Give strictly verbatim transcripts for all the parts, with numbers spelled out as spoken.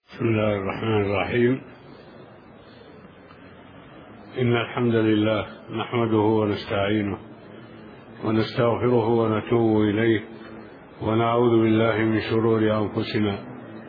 بسم الله الرحمن الرحيم. إن الحمد لله نحمده ونستعينه ونستغفره ونتوب إليه ونعوذ بالله من شرور أنفسنا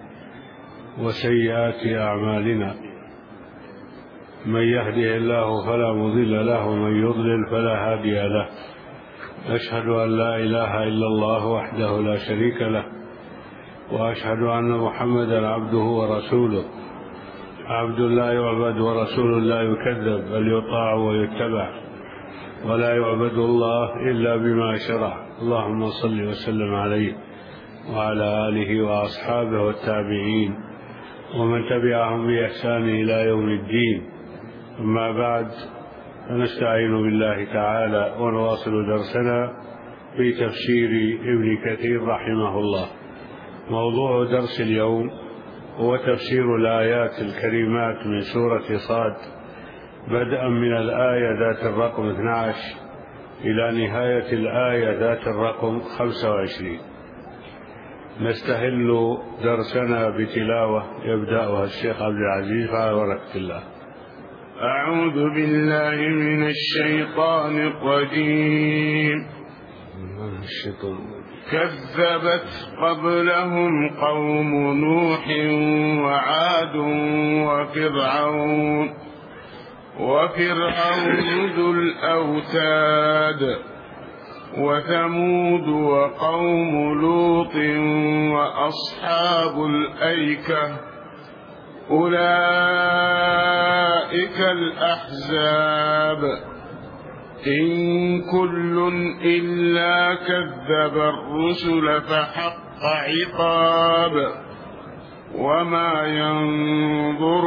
وسيئات أعمالنا. من يهده الله فلا مضل له ومن يضلل فلا هادي له. أشهد أن لا إله إلا الله وحده لا شريك له، وأشهد أن محمدا عبده ورسوله، عبد لا يعبد ورسول لا يكذب، بل يطاع ويتبع، ولا يعبد الله إلا بما شرع. اللهم صل وسلم عليه وعلى آله وأصحابه والتابعين ومن تبعهم بإحسان إلى يوم الدين. أما بعد، فنستعين بالله تعالى ونواصل درسنا في تفسير ابن كثير رحمه الله. موضوع درس اليوم هو تفسير الآيات الكريمات من سورة صاد، بدءا من الآية ذات الرقم اثني عشر إلى نهاية الآية ذات الرقم خمسة وعشرين. نستهل درسنا بتلاوة يبدأها الشيخ عبد العزيز على بركة الله. أعوذ بالله من الشيطان الرجيم. كذبت قبلهم قوم نوح وعاد وفرعون وفرعون ذو الأوتاد وثمود وقوم لوط وأصحاب الأيكة، أولئك الأحزاب، إن كل إلا كذب الرسل فحق عقاب، وما ينظر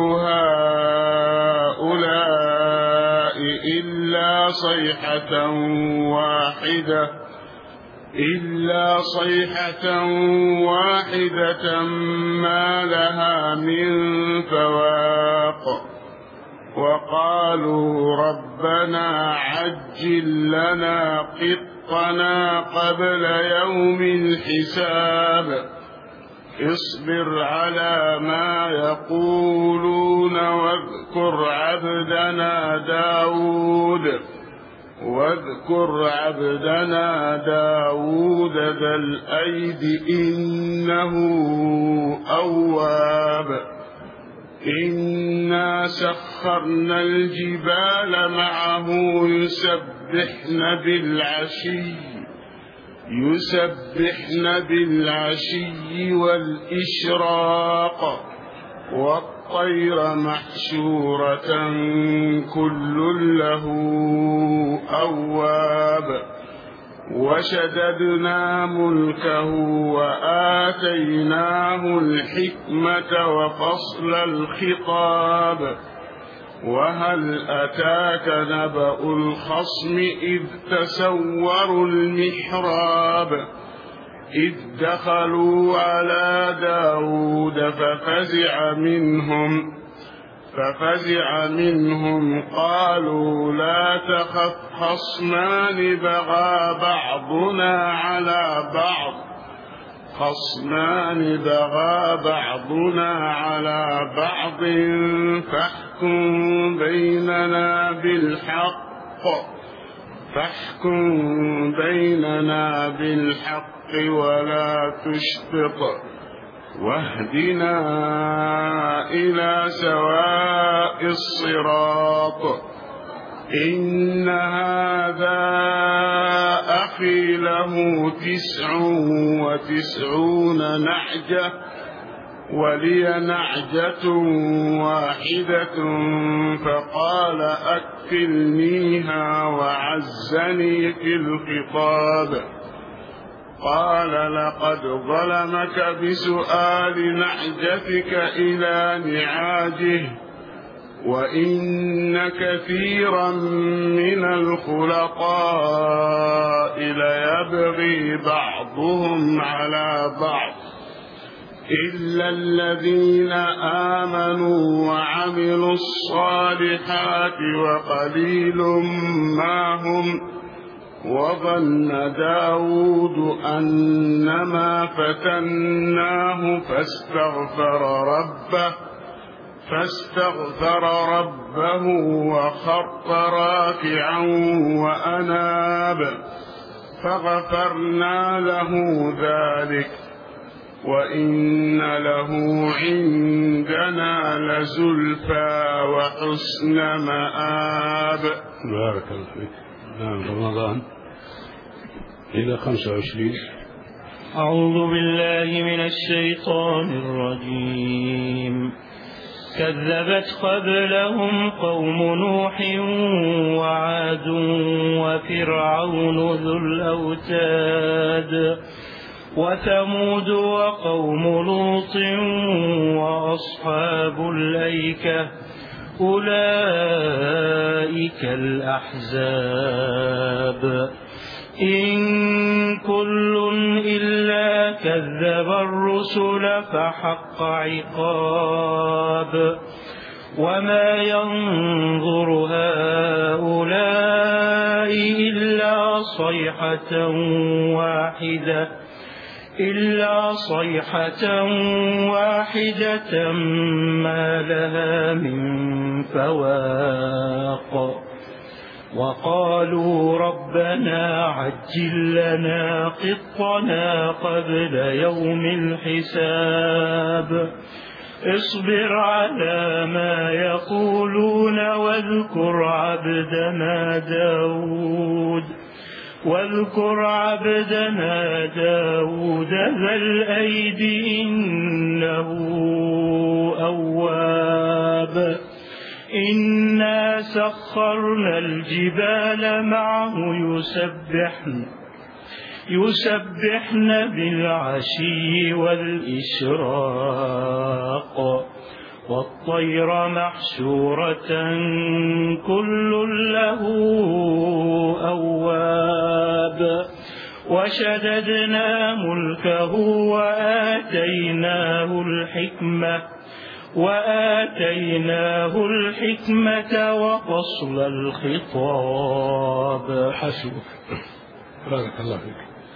هؤلاء إلا صيحة واحدة إلا صيحة واحدة ما لها من فواق، وقالوا ربنا عجل لنا قطنا قبل يوم الحساب، اصبر على ما يقولون واذكر عبدنا داود واذكر عبدنا داود ذا الأيد إنه أواب، إنا سخرنا الجبال معه يسبحن بالعشي يسبحن بالعشي والإشراق، والطير محشورة كل له أواب، وشددنا ملكه وآتيناه الحكمة وفصل الخطاب، وهل أتاك نبأ الخصم إذ تسوروا المحراب، إذ دخلوا على داود ففزع منهم ففزع منهم قالوا لا تخف خصمان بغى بعضنا على بعض خصمان بغى بعضنا على بعض فاحكم بيننا بالحق فاحكم بيننا بالحق ولا تشطط واهدنا إلى سواء الصراط، إن هذا أخي له تسع وتسعون نعجة ولي نعجة واحدة فقال أكفلنيها وعزني في الخطاب، قال لقد ظلمك بسؤال نعجتك إلى نعاجه وإن كثيرا من الخلطاء ليبغي بعضهم على بعض إلا الذين آمنوا وعملوا الصالحات وقليل ما هم وظن داود أنما فتناه فاستغفر ربه فاستغفر ربه وخر راكعا وأناب فغفرنا له ذلك وإن له عندنا لزلفى وحسن مآب. بارك الله فيك. نعم رمضان إلى خمسة وعشرين. أعوذ بالله من الشيطان الرجيم. كذبت قبلهم قوم نوح وعاد وفرعون ذو الأوتاد وثمود وقوم لوط وأصحاب الأيكة أولئك الأحزاب إن كل إلا كذب الرسل فحق عقاب وما ينظر هؤلاء إلا صيحة واحدة إلا صيحة واحدة ما لها من فواق وقالوا ربنا عجل لنا قطنا قبل يوم الحساب اصبر على ما يقولون واذكر عبدنا داود واذكر عبدنا داود ذا الأيد إنه أواب إنا سخرنا الجبال معه يسبحن يسبحن بالعشي والإشراق والطير محشورة كل له أواب وشددنا ملكه وآتيناه الحكمة وآتيناه الحكمة وفصل الخطاب. حسبك. بارك الله فيك.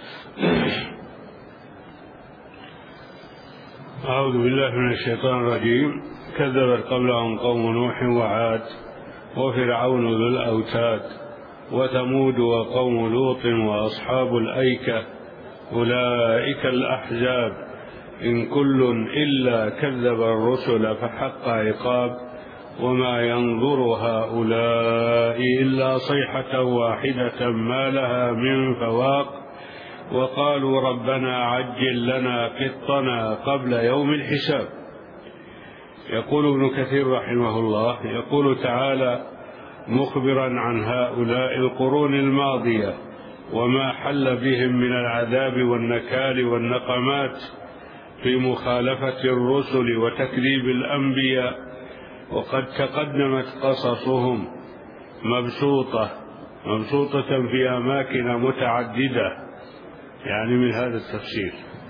أعوذ بالله من الشيطان الرجيم. كذبت قبلهم قوم نوح وعاد وفرعون ذو الأوتاد وثمود وقوم لوط وأصحاب الأيكة أولئك الأحزاب إن كل إلا كذب الرسل فحق عقاب وما ينظر هؤلاء إلا صيحة واحدة ما لها من فواق وقالوا ربنا عجل لنا قطنا قبل يوم الحساب. يقول ابن كثير رحمه الله يقول تعالى مخبرا عن هؤلاء القرون الماضية وما حل بهم من العذاب والنكال والنقمات في مخالفة الرسل وتكذيب الأنبياء، وقد تقدمت قصصهم مبسوطة مبسوطة في أماكن متعددة، يعني من هذا التفسير.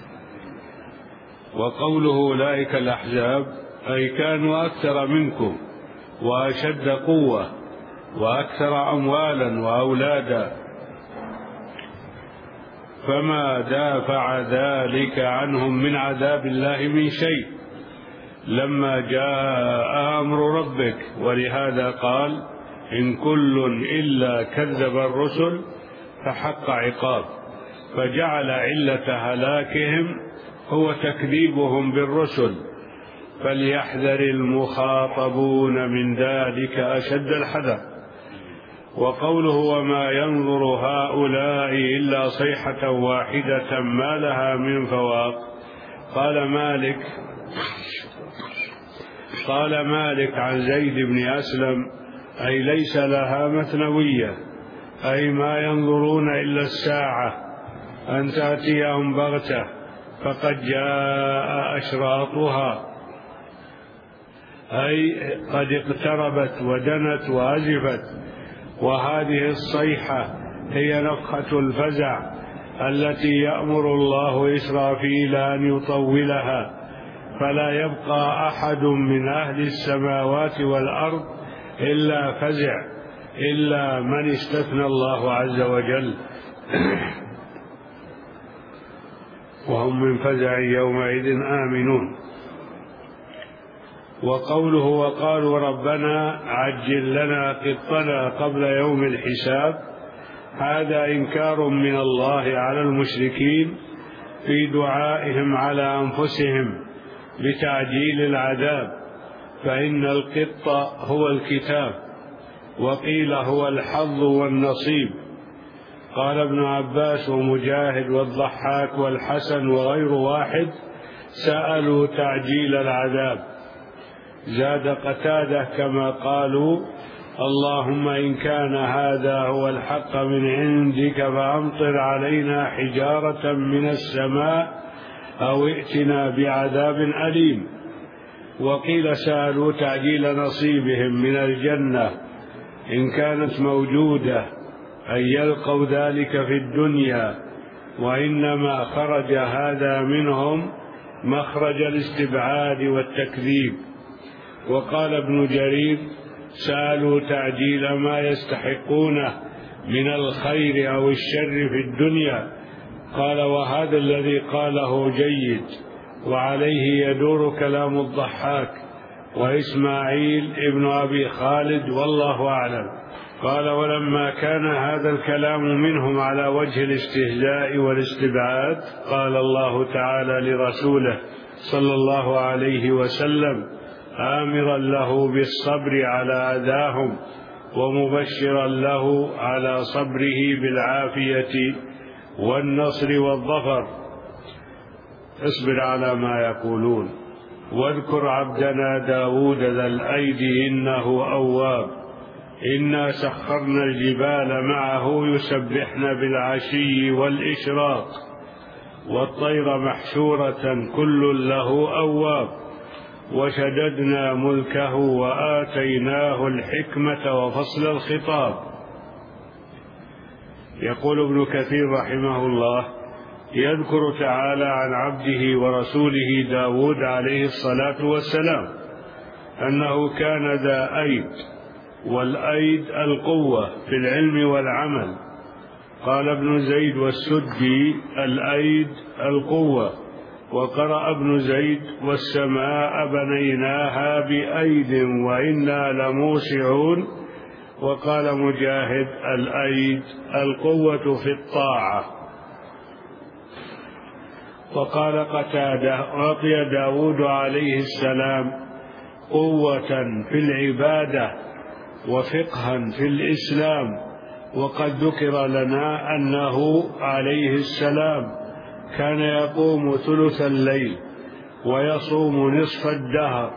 وقوله أولئك الأحزاب أي كانوا أكثر منكم وأشد قوة وأكثر أموالا وأولادا، فما دافع ذلك عنهم من عذاب الله من شيء لما جاء أمر ربك، ولهذا قال إن كل إلا كذب الرسل فحق عقاب، فجعل علة هلاكهم هو تكذيبهم بالرسل، فليحذر المخاطبون من ذلك أشد الحذر. وقوله وما ينظر هؤلاء إلا صيحة واحدة ما لها من فواق، قال مالك قال مالك عن زيد بن أسلم أي ليس لها مثنوية، أي ما ينظرون إلا الساعة أن تأتيهم بغتة فقد جاء أشراطها، أي قد اقتربت ودنت وأزفت. وهذه الصيحة هي نفخة الفزع التي يأمر الله إسرافيل أن يطولها، فلا يبقى أحد من أهل السماوات والأرض إلا فزع إلا من استثنى الله عز وجل وهم من فزع يومئذ آمنون. وقوله وقالوا ربنا عجل لنا قطنا قبل يوم الحساب، هذا إنكار من الله على المشركين في دعائهم على أنفسهم بتعجيل العذاب، فإن القط هو الكتاب، وقيل هو الحظ والنصيب. قال ابن عباس ومجاهد والضحاك والحسن وغير واحد سألوا تعجيل العذاب. زاد قتادة كما قالوا اللهم إن كان هذا هو الحق من عندك فأمطر علينا حجارة من السماء أو ائتنا بعذاب أليم. وقيل سألوا تعجيل نصيبهم من الجنة إن كانت موجودة، أن يلقوا ذلك في الدنيا، وإنما خرج هذا منهم مخرج الاستبعاد والتكذيب. وقال ابن جرير سألوا تعجيل ما يستحقونه من الخير أو الشر في الدنيا. قال وهذا الذي قاله جيد، وعليه يدور كلام الضحاك وإسماعيل ابن أبي خالد والله أعلم. قال ولما كان هذا الكلام منهم على وجه الاستهزاء والاستبعاد، قال الله تعالى لرسوله صلى الله عليه وسلم آمرا له بالصبر على أذاهم ومبشرا له على صبره بالعافية والنصر والظفر، اصبر على ما يقولون واذكر عبدنا داود ذا الأيدي إنه أواب إنا سخرنا الجبال معه يسبحن بالعشي والإشراق والطير محشورة كل له أواب وشددنا ملكه وآتيناه الحكمة وفصل الخطاب. يقول ابن كثير رحمه الله يذكر تعالى عن عبده ورسوله داود عليه الصلاة والسلام أنه كان ذا أيد، والأيد القوة في العلم والعمل. قال ابن زيد والسدي الأيد القوة. وقرأ ابن زيد والسماء بنيناها بأيد وإنا لموسعون. وقال مجاهد الأيد القوة في الطاعة. وقال قتادة أعطي داود عليه السلام قوة في العبادة وفقها في الإسلام. وقد ذكر لنا أنه عليه السلام كان يقوم ثلث الليل ويصوم نصف الدهر،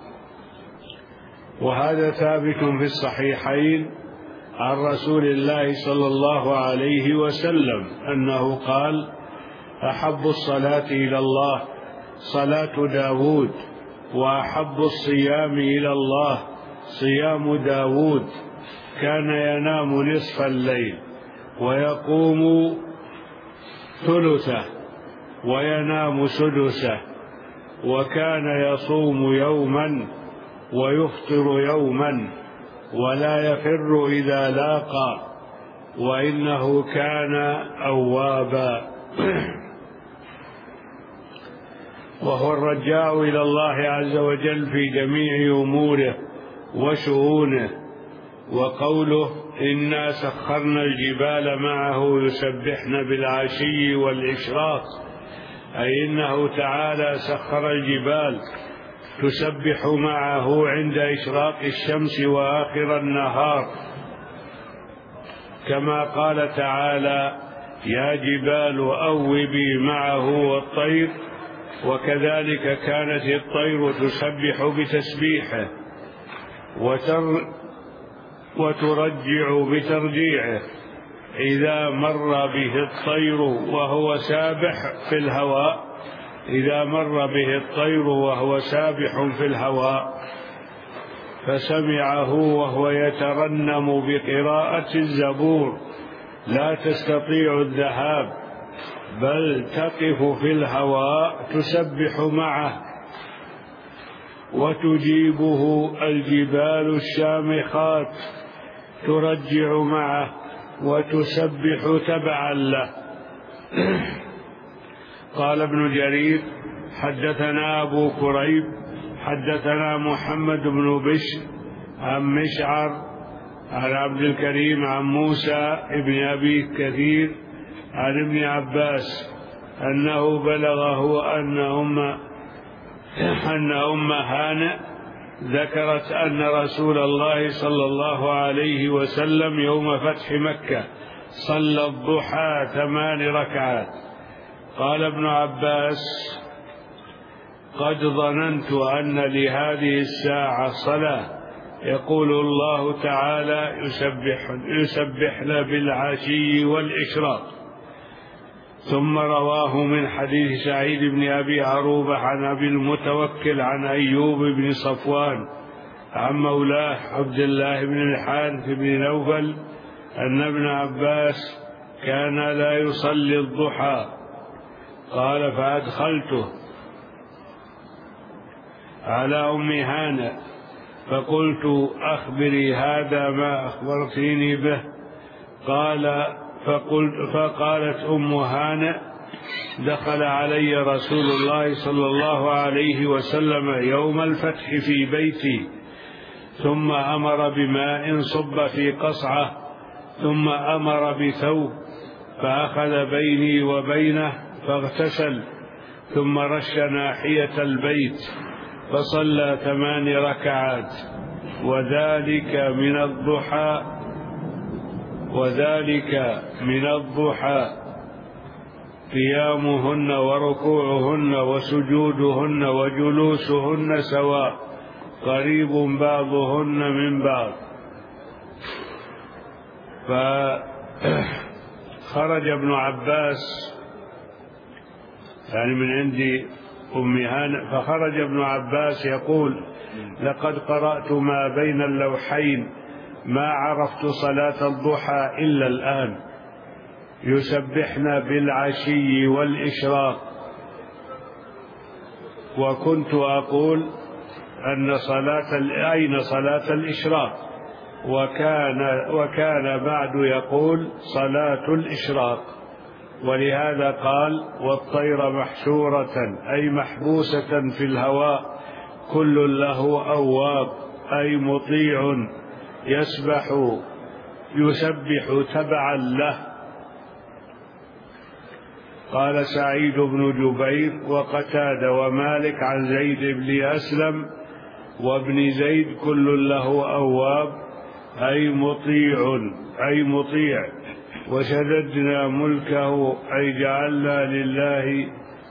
وهذا ثابت في الصحيحين عن رسول الله صلى الله عليه وسلم أنه قال أحب الصلاة إلى الله صلاة داود، وأحب الصيام إلى الله صيام داود، كان ينام نصف الليل ويقوم ثلثه وينام سدسه، وكان يصوم يوما ويفطر يوما ولا يفر إذا لاقى، وإنه كان أوابا. وهو الرجاء إلى الله عز وجل في جميع أموره وشؤونه. وقوله إنا سخرنا الجبال معه يسبحن بالعشي والإشراق، أي إنه تعالى سخر الجبال تسبح معه عند إشراق الشمس وآخر النهار، كما قال تعالى يا جبال أوبي معه والطير. وكذلك كانت الطير تسبح بتسبيحه وتر وترجع بترجيعه إذا مر به الطير وهو سابح في الهواء إذا مر به الطير وهو سابح في الهواء فسمعه وهو يترنم بقراءة الزبور لا تستطيع الذهاب بل تقف في الهواء تسبح معه، وتجيبه الجبال الشامخات ترجع معه وتسبح تبعا له. قال ابن جرير حدثنا أبو كريب حدثنا محمد بن بشر عن مشعر عن عبد الكريم عن موسى ابن أبي كثير عن ابن عباس أنه بلغه أن أم أن أم هانئ ذكرت أن رسول الله صلى الله عليه وسلم يوم فتح مكة صلى الضحى ثمان ركعات. قال ابن عباس قد ظننت أن لهذه الساعة صلاة يقول الله تعالى يسبح يسبحن بالعشي والإشراق. ثم رواه من حديث سعيد بن أبي عروبة عن أبي المتوكل عن أيوب بن صفوان عن مولاه عبد الله بن الحارث بن نوفل أن ابن عباس كان لا يصلي الضحى. قال فأدخلته على أم هانئ فقلت أخبري هذا ما أخبرتيني به. قال فقلت فقالت أم هانئ دخل علي رسول الله صلى الله عليه وسلم يوم الفتح في بيتي ثم أمر بماء صب في قصعة ثم أمر بثوب فأخذ بيني وبينه فاغتسل ثم رش ناحية البيت فصلى ثمان ركعات وذلك من الضحى وذلك من الضحى قيامهن وركوعهن وسجودهن وجلوسهن سواء قريب بعضهن من بعض. فخرج ابن عباس يعني من عند أم هانئ فخرج ابن عباس يقول لقد قرأت ما بين اللوحين ما عرفت صلاة الضحى إلا الآن يسبحن بالعشي والإشراق. وكنت أقول أن صلاة أين صلاة الإشراق وكان وكان بعد يقول صلاة الإشراق. ولهذا قال والطير محشورة أي محبوسة في الهواء كل له أواب أي مطيع يسبح يسبح تبعا له. قال سعيد بن جبير وقتادة ومالك عن زيد بن أسلم وابن زيد كل له أواب أي مطيع أي مطيع وشددنا ملكه أي جعلنا لله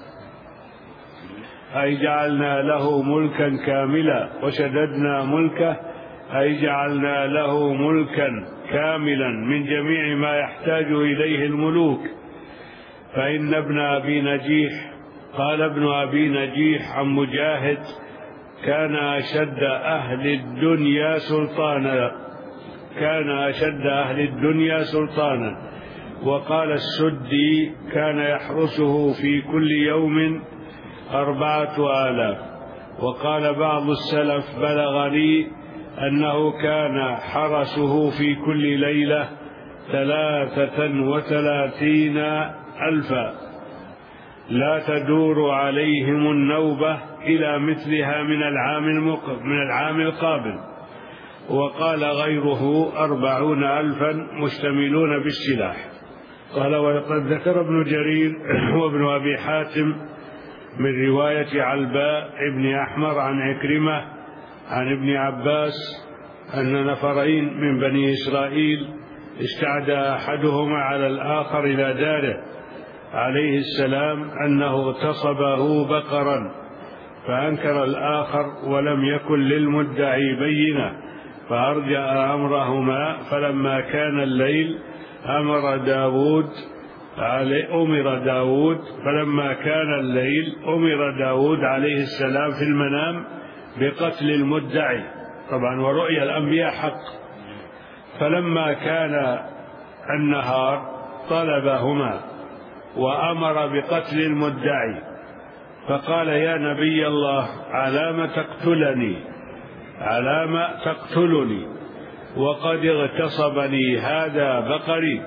أي جعلنا له ملكا كاملا وشددنا ملكه أي جعلنا له ملكا كاملا من جميع ما يحتاج إليه الملوك. فإن ابن أبي نجيح قال ابن أبي نجيح عن مجاهد كان أشد أهل الدنيا سلطانا كان أشد أهل الدنيا سلطانا. وقال السدي كان يحرسه في كل يوم أربعة آلاف. وقال بعض السلف بلغني أنه كان حرسه في كل ليلة ثلاثة وثلاثين ألفا لا تدور عليهم النوبة إلى مثلها من العام من العام القابل. وقال غيره أربعون ألفا مشتملون بالسلاح. قال وقد ذكر ابن جرير وابن أبي حاتم من رواية علباء ابن أحمر عن عكرمة عن ابن عباس أن نفرين من بني إسرائيل استعدى أحدهما على الآخر إلى داره عليه السلام أنه اغتصبه بقرا فأنكر الآخر ولم يكن للمدعي بينة فأرجع أمرهما. فلما كان الليل أمر داود أمر داود فلما كان الليل أمر داود عليه السلام في المنام بقتل المدعي طبعا ورؤيا الأنبياء حق. فلما كان النهار طلبهما وأمر بقتل المدعي فقال يا نبي الله علام تقتلني علام تقتلني وقد اغتصبني هذا بقري.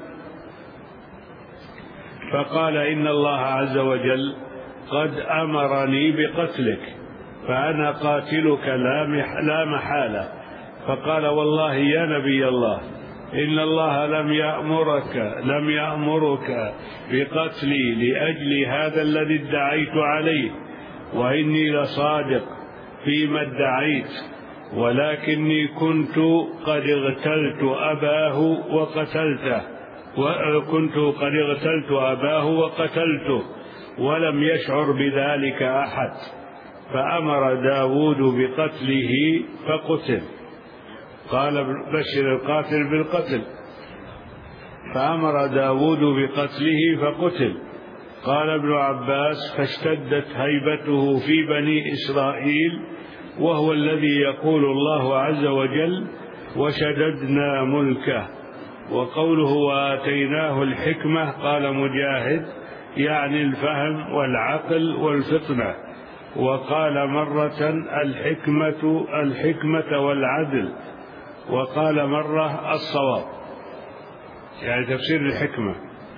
فقال إن الله عز وجل قد أمرني بقتلك فأنا قاتلك لا محالة. فقال والله يا نبي الله إن الله لم يأمرك لم يأمرك بقتلي لأجل هذا الذي ادعيت عليه، وإني لصادق فيما ادعيت، ولكني كنت قد اغتلت أباه وقتلته وكنت قد اغتلت أباه وقتلته ولم يشعر بذلك أحد. فأمر داود بقتله فقتل. قال بشر القاتل بالقتل. فأمر داود بقتله فقتل. قال ابن عباس فاشتدت هيبته في بني إسرائيل، وهو الذي يقول الله عز وجل وشددنا ملكه. وقوله وآتيناه الحكمة قال مجاهد يعني الفهم والعقل والفطنة. وقال مرة الحكمة الحكمة والعدل، وقال مرة الصواب، يعني تفسير الحكمة.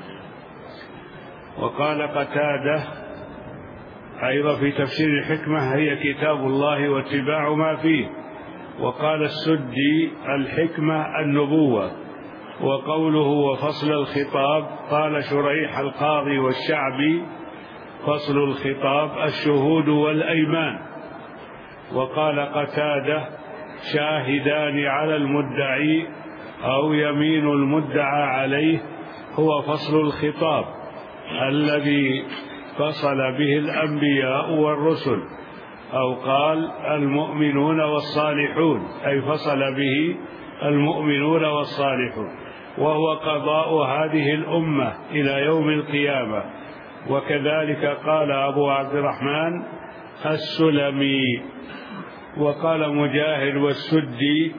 وقال قتادة أيضا في تفسير الحكمة هي كتاب الله واتباع ما فيه. وقال السدي الحكمة النبوة. وقوله وفصل الخطاب قال شريح القاضي والشعبي فصل الخطاب الشهود والأيمان. وقال قتادة شاهدان على المدعي أو يمين المدعى عليه هو فصل الخطاب الذي فصل به الأنبياء والرسل، أو قال المؤمنون والصالحون، أي فصل به المؤمنون والصالحون، وهو قضاء هذه الأمة إلى يوم القيامة. وكذلك قال أبو عبد الرحمن السلمي. وقال مجاهد والسدي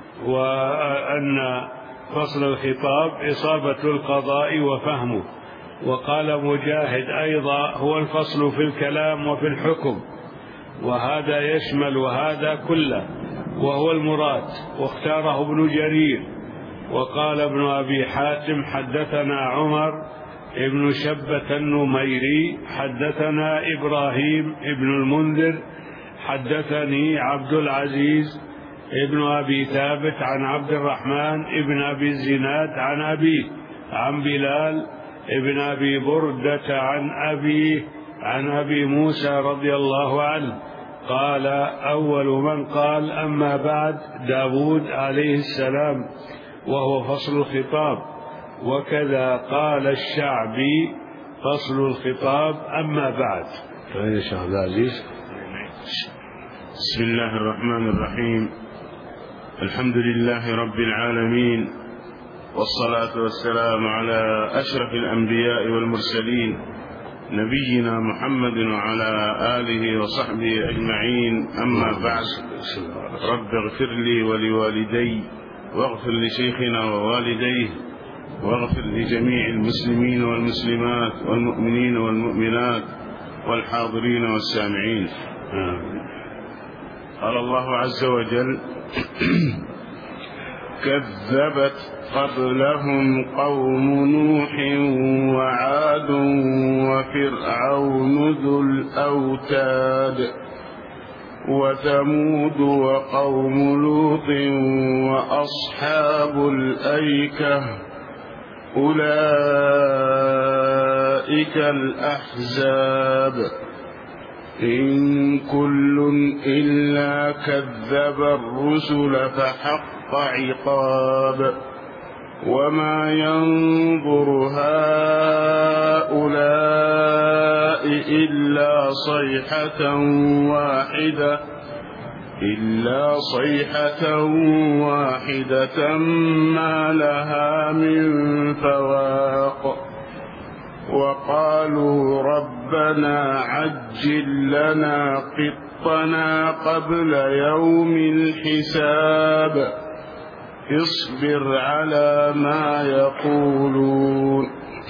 وأن فصل الخطاب إصابة القضاء وفهمه. وقال مجاهد أيضا هو الفصل في الكلام وفي الحكم، وهذا يشمل هذا كله وهو المراد، واختاره ابن جرير. وقال ابن أبي حاتم حدثنا عمر ابن شبة النميري حدثنا إبراهيم ابن المنذر حدثني عبد العزيز ابن أبي ثابت عن عبد الرحمن ابن أبي الزناد عن أبيه عن بلال ابن أبي بردة عن أبيه عن أبي موسى رضي الله عنه قال أول من قال أما بعد داود عليه السلام، وهو فصل الخطاب. وكذا قال الشعبي فصل الخطاب أما بعد. فإن شاء الله عزيز. بسم الله الرحمن الرحيم. الحمد لله رب العالمين، والصلاة والسلام على أشرف الأنبياء والمرسلين نبينا محمد وعلى آله وصحبه أجمعين. أما بعد، رب اغفر لي ولوالدي واغفر لشيخنا ووالديه واغفر لجميع المسلمين والمسلمات والمؤمنين والمؤمنات والحاضرين والسامعين. قال الله عز وجل كذبت قبلهم قوم نوح وعاد وفرعون ذو الأوتاد وثمود وقوم لوط وأصحاب الأيكة أولئك الأحزاب إن كل إلا كذب الرسل فحق عقاب وما ينظر هؤلاء إلا صيحة واحدة إلا صيحة واحدة ما لها من فواق وقالوا ربنا عجل لنا قطنا قبل يوم الحساب اصبر على ما يقولون.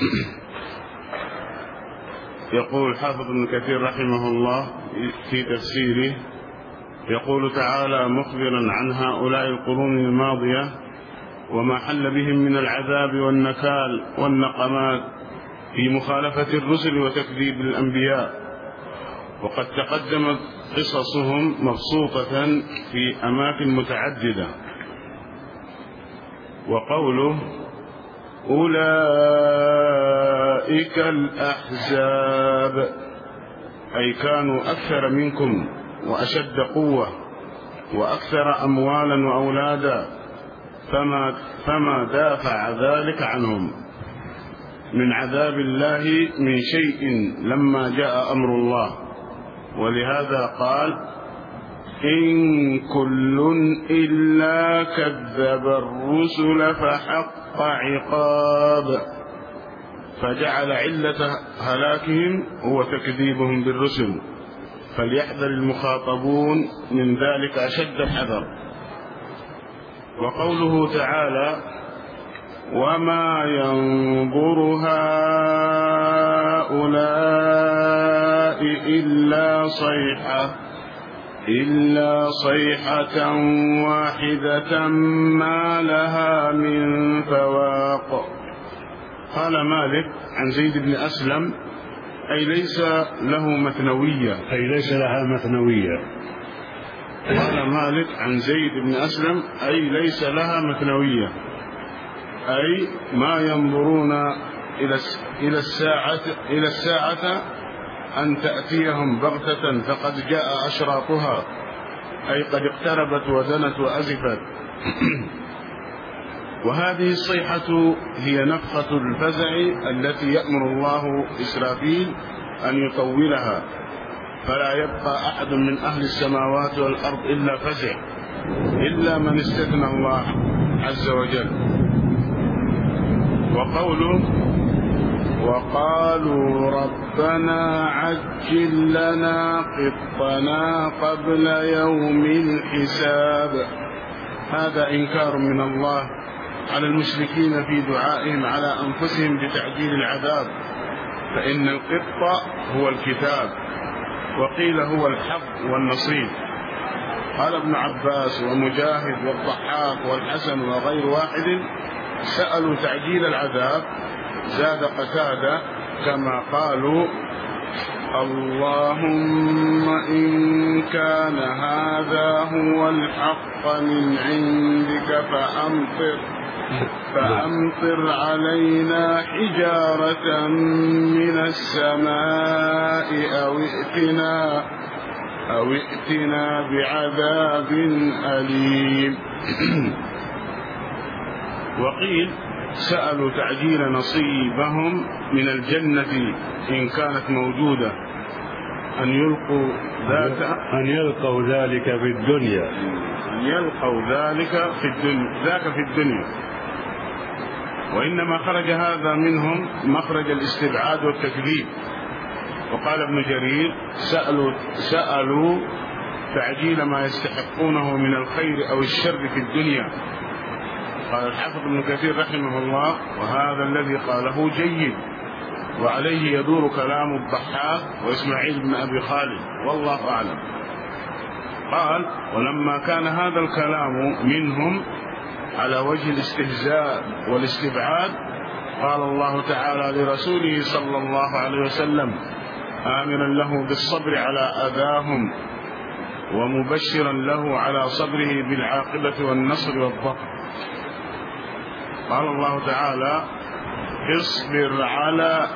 يقول حافظ ابن كثير رحمه الله في تفسيره، يقول تعالى مخبرا عن هؤلاء القرون الماضية وما حل بهم من العذاب والنكال والنقمات في مخالفة الرسل وتكذيب الأنبياء. وقد تقدمت قصصهم مبسوطة في أماكن متعددة. وقوله أولئك الأحزاب أي كانوا أكثر منكم وأشد قوة وأكثر أموالا وأولادا، فما, فما دافع ذلك عنهم من عذاب الله من شيء لما جاء أمر الله. ولهذا قال إن كل إلا كذب الرسل فحق عقاب، فجعل علة هلاكهم هو تكذيبهم بالرسل، فليحذر المخاطبون من ذلك أشد الحذر. وقوله تعالى وما ينظر هؤلاء إلا صيحة إلا صيحة واحدة ما لها من فواق. قال مالك عن زيد بن أسلم أي ليس له مثنوية أي ليس لها مثنوية. قال مالك عن زيد بن أسلم أي ليس لها مثنوية، أي ما ينظرون إلى الساعة إلى الساعة أن تأتيهم بغتة فقد جاء أشراطها، أي قد اقتربت ودنت وأزفت. وهذه الصيحة هي نفخة الفزع التي يأمر الله إسرافيل أن يطولها، فلا يبقى أحد من أهل السماوات والأرض إلا فزع إلا من استثنى الله عز وجل. وقوله وقالوا ربنا عجل لنا قطنا قبل يوم الحساب، هذا إنكار من الله على المشركين في دعائهم على أنفسهم بتعجيل العذاب، فإن القط هو الكتاب، وقيل هو الحق والنصيب. قال ابن عباس ومجاهد والضحاك والحسن وغير واحد سألوا تعجيل العذاب، زاد قتادة كما قالوا اللهم إن كان هذا هو الحق من عندك فأمطر فأمطر علينا حجارة من السماء أو ائتنا أو ائتنا بعذاب أليم. وقيل سألوا تعجيل نصيبهم من الجنة إن كانت موجودة، أن يلقوا ذات أن يلقوا ذلك في الدنيا أن يلقوا ذلك في الدنيا ذاك في الدنيا وإنما خرج هذا منهم مخرج الاستبعاد والتكذيب. وقال ابن جرير سألوا, سألوا تعجيل ما يستحقونه من الخير أو الشر في الدنيا. قال الحافظ ابن كثير رحمه الله وهذا الذي قاله جيد، وعليه يدور كلام الضحاك وإسماعيل بن أبي خالد والله أعلم. قال ولما كان هذا الكلام منهم على وجه الاستهزاء والاستبعاد، قال الله تعالى لرسوله صلى الله عليه وسلم آمرا له بالصبر على أذاهم ومبشرا له على صبره بالعاقبة والنصر والظفر. قال الله تعالى اصبر على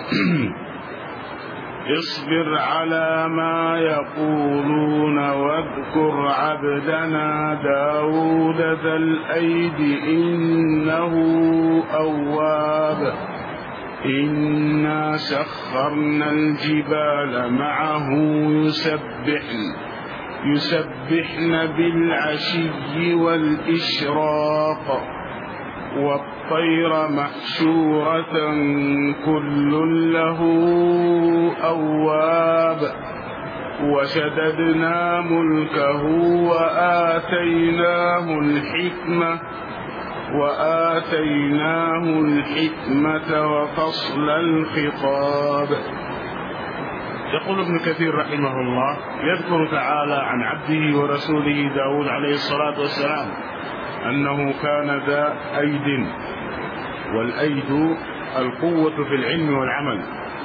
اصبر على ما يقولون واذكر عبدنا داود ذا الأيد إنه أواب إنا سخرنا الجبال معه يسبحن يسبحن بالعشي والإشراق والطير محشورة كل له أواب وشددنا ملكه وآتيناه الحكمة وآتيناه الحكمة وفصل الخطاب. يقول ابن كثير رحمه الله يذكر تعالى عن عبده ورسوله داود عليه الصلاة والسلام أنه كان ذا أيد، والأيد القوة في العلم والعمل.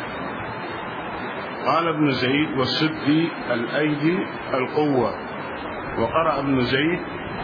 قال ابن زيد والسدي الأيدي القوة. وقرأ ابن زيد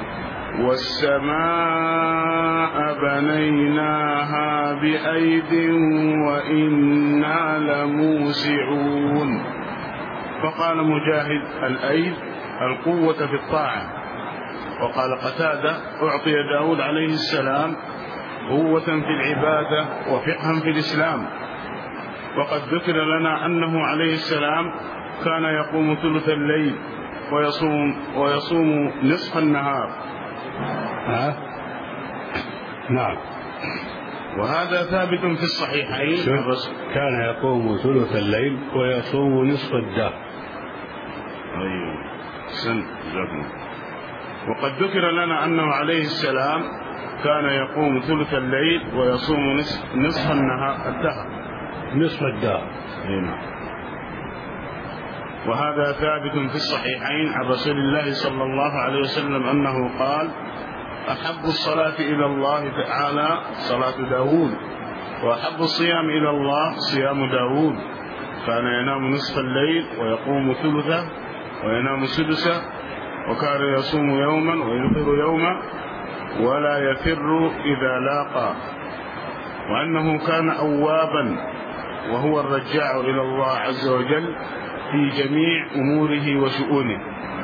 والسماء بنيناها بأيد وإنا لموسعون. فقال مجاهد الأيد القوة في الطاعة. وقال قتادة أعطي داود عليه السلام قوة في العبادة وفقها في الإسلام. وقد ذكر لنا أنه عليه السلام كان يقوم ثلث الليل ويصوم, ويصوم نصف النهار. ها؟ نعم. وهذا ثابت في الصحيحين. كان يقوم ثلث الليل ويصوم نصف الدهر. أيوه سن جبنا. وقد ذكر لنا أنه عليه السلام كان يقوم ثلث الليل ويصوم نصف, نصف النهار الدهر نصف الدهر. هنا. وهذا ثابت في الصحيحين عن رسول الله صلى الله عليه وسلم أنه قال أحب الصلاة إلى الله تعالى صلاة داود، وأحب الصيام إلى الله صيام داود. كان ينام نصف الليل ويقوم ثلثه وينام سدسه، وكان يصوم يوما ويفطر يوما ولا يفر إذا لاقى. وأنه كان أوابا وهو الرجاع إلى الله عز وجل في جميع أموره وشؤونه.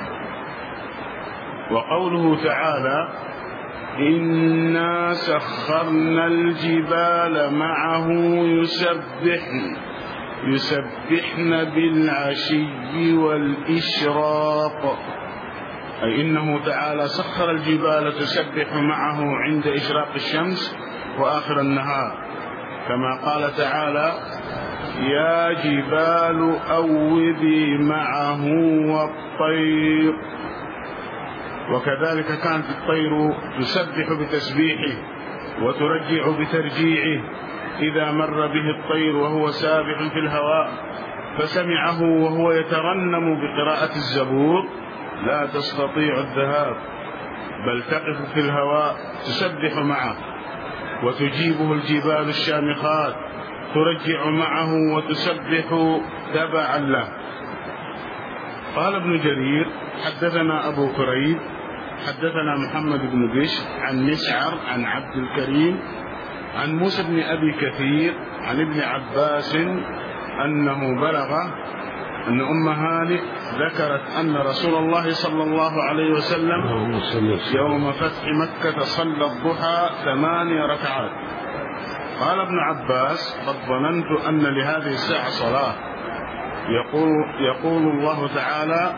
وقوله تعالى إنا سخرنا الجبال معه يسبحن يسبحن بالعشي والإشراق، أي إنه تعالى سخر الجبال تسبح معه عند إشراق الشمس وآخر النهار، كما قال تعالى يا جبال أوبي معه والطير. وكذلك كانت الطير تسبح بتسبيحه وترجع بترجيعه إذا مر به الطير وهو سابح في الهواء فسمعه وهو يترنم بقراءة الزبور لا تستطيع الذهاب، بل تقف في الهواء تسبح معه، وتجيبه الجبال الشامخات ترجع معه وتسبح تبعا له. قال ابن جرير حدثنا أبو كريب حدثنا محمد بن بشر عن مسعر عن عبد الكريم عن موسى بن أبي كثير عن ابن عباس أنه بلغه أن أم هانئ ذكرت أن رسول الله صلى الله عليه وسلم يوم فتح مكة صلى الضحى ثماني ركعات. قال ابن عباس قد ظننت أن لهذه الساعة صلاة، يقول, يقول الله تعالى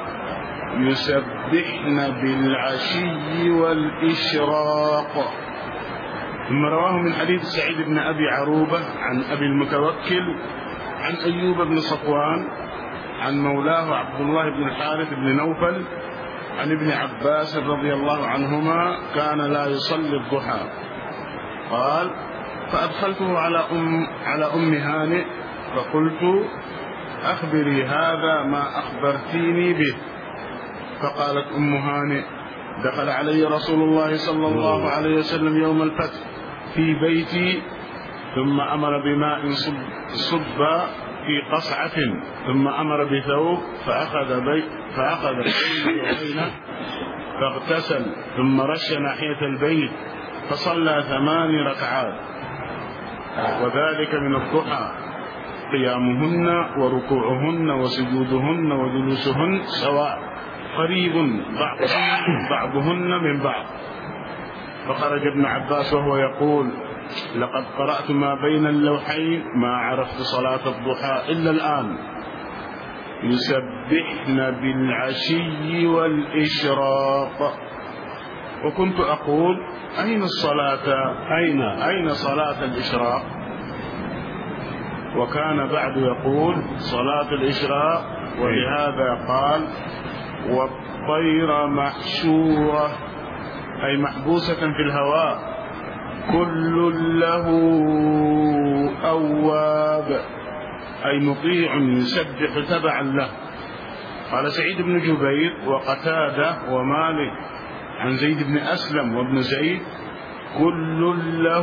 يسبحن بالعشي والإشراق. ثم رواه من حديث سعيد بن أبي عروبة عن أبي المتوكل عن أيوب بن صفوان عن مولاه عبد الله بن الحارث بن نوفل عن ابن عباس رضي الله عنهما كان لا يصلي الضحى. قال فأدخلته على أم, على أم هانئ فقلت أخبري هذا ما أخبرتيني به. فقالت أم هانئ دخل علي رسول الله صلى الله عليه وسلم يوم الفتح في بيتي ثم أمر بماء صب, صب في قصعة ثم أمر بثوب فأخذ بيت فأخذ بينه فاغتسل ثم رش ناحية البيت فصلى ثماني ركعات، وذلك من الضحى قيامهن وركوعهن وسجودهن وجلوسهن سواء قريب بعضهن, بعضهن من بعض. فخرج ابن عباس وهو يقول لقد قرأت ما بين اللوحين ما عرفت صلاة الضحى إلا الآن، يسبحن بالعشي والإشراق. وكنت أقول أين الصلاة أين, أين صلاة الإشراق؟ وكان بعد يقول صلاة الإشراق، ولهذا قال والطير محشورة أي محبوسة في الهواء كل له أواب أي مطيع يسبح تبعا له. قال سعيد بن جبير وقتادة ومالك عن زيد بن أسلم وابن زيد كل له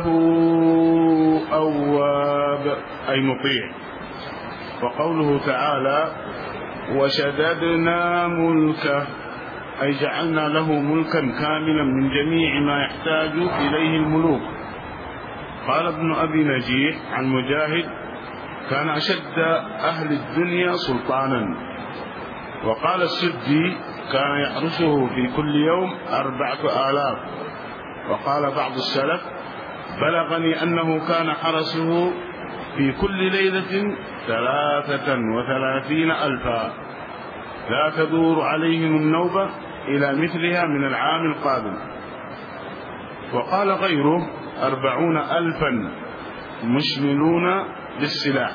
أواب أي مطيع. وقوله تعالى وشددنا ملكه أي جعلنا له ملكا كاملا من جميع ما يحتاج إليه الملوك. قال ابن أبي نجيح عن مجاهد كان أشد أهل الدنيا سلطانا. وقال السدي كان يحرسه في كل يوم أربعة آلاف. وقال بعض السلف بلغني أنه كان حرسه في كل ليلة ثلاثة وثلاثين ألفا لا تدور عليهم النوبة إلى مثلها من العام القادم. وقال غيره أربعون ألفا مشملون بالسلاح.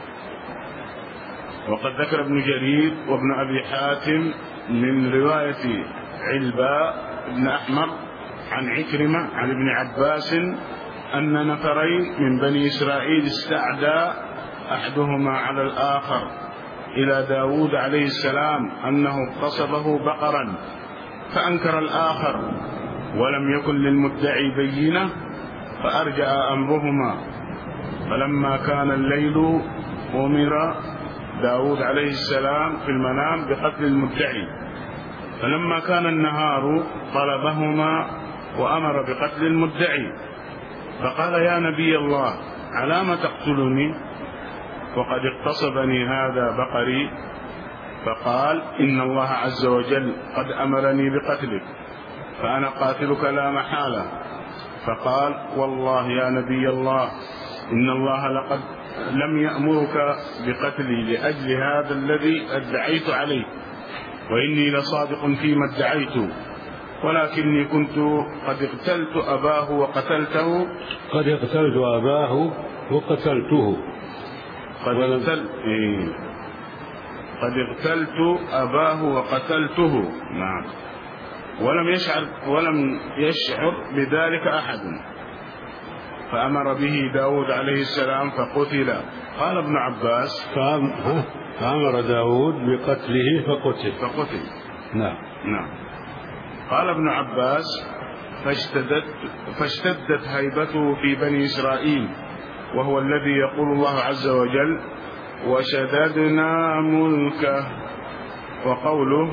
وقد ذكر ابن جرير وابن أبي حاتم من رواية علباء بن أحمر عن عكرمة عن ابن عباس أن نفرين من بني إسرائيل استعدى أحدهما على الآخر إلى داود عليه السلام أنه اغتصبه بقرا، فأنكر الآخر ولم يكن للمدعي بينة فأرجع أمرهما. فلما كان الليل أمر داود عليه السلام في المنام بقتل المدعي، فلما كان النهار طلبهما وأمر بقتل المدعي. فقال يا نبي الله علام تقتلني وقد اغتصبني هذا بقري؟ فقال إن الله عز وجل قد أمرني بقتلك فأنا قاتلك لا محالة. فقال والله يا نبي الله إن الله لقد لم يأمرك بقتلي لأجل هذا الذي ادعيت عليه، وإني لصادق فيما ادعيت، ولكني كنت قد اقتلت أباه وقتلته قد اقتلت أباه وقتلته قد اقتلت إيه. قد اقتلت أباه وقتلته. نعم. ولم يشعر ولم يشعر بذلك أحد، فأمر به داود عليه السلام فقتل. قال ابن عباس فأمر داود بقتله فقتل فقتل نعم نعم. قال ابن عباس فاشتدت, فاشتدت هيبته في بني إسرائيل، وهو الذي يقول الله عز وجل وشددنا ملكه. وقوله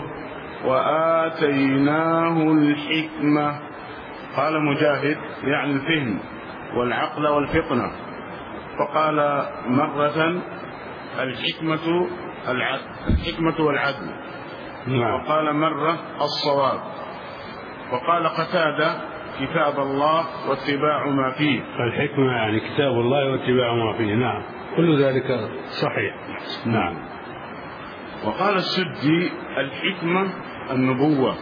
وآتيناه الحكمة قال مجاهد يعني الفهم والعقل والفطنة. فقال مرة الحكمة الحكمة والعدل، وقال مرة الصواب. وقال قتادة كتاب الله واتباع ما فيه. الحكمة يعني كتاب الله واتباع ما فيه. نعم كل ذلك صحيح. نعم. وقال السدي الحكمة النبوة.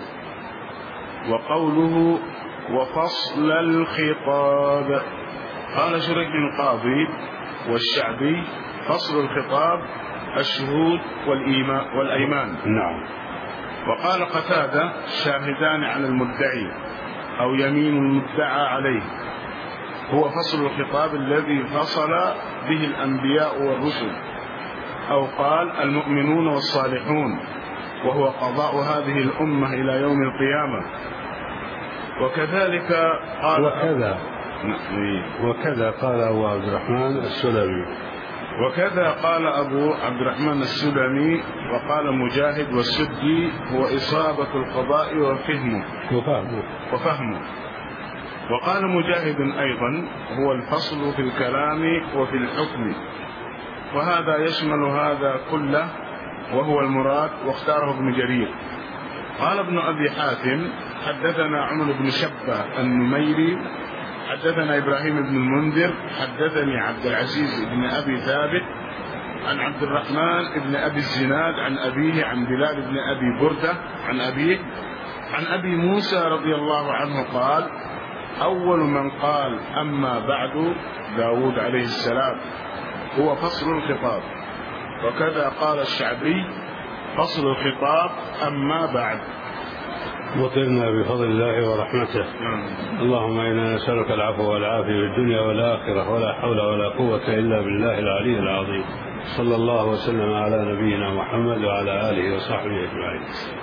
وقوله وفصل الخطاب قال شريح القاضي والشعبي فصل الخطاب الشهود والأيمان. نعم. وقال قتادة شاهدان على المدعي أو يمين المدعى عليه، هو فصل الخطاب الذي فصل به الأنبياء والرسل، أو قال المؤمنون والصالحون، وهو قضاء هذه الأمة إلى يوم القيامة. وكذلك قال وكذا وكذا قال أبو عبد الرحمن السلمي وكذا قال أبو عبد الرحمن السلمي. وقال مجاهد والسدي هو إصابة القضاء وفهمه وفهمه وفهمه. وقال مجاهد أيضا هو الفصل في الكلام وفي الحكم، وهذا يشمل هذا كله وهو المراد، واختاره ابن جرير. قال ابن أبي حاتم حدثنا عمر بن شبة النميري حدثنا إبراهيم بن المنذر حدثني عبد العزيز بن أبي ثابت عن عبد الرحمن بن أبي الزناد عن أبيه عن بلال بن أبي بردة عن أبيه عن أبي موسى رضي الله عنه قال أول من قال أما بعد داود عليه السلام هو فصل الخطاب. وكذا قال الشعبي فصل الخطاب أما بعد. وطرنا بفضل الله ورحمته. اللهم إنا نسألك العفو والعافية في الدنيا والآخرة، ولا حول ولا قوة إلا بالله العلي العظيم. صلى الله وسلم على نبينا محمد وعلى آله وصحبه أجمعين.